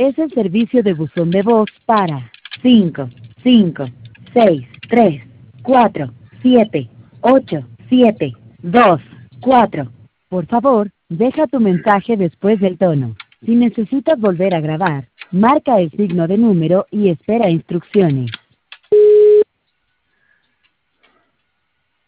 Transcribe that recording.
es el servicio de buzón de voz para 5, 5, 6, 3, 4, 7, 8, 7, 2, 4. Por favor, deja tu mensaje después del tono. Si necesitas volver a grabar, marca el signo de número y espera instrucciones.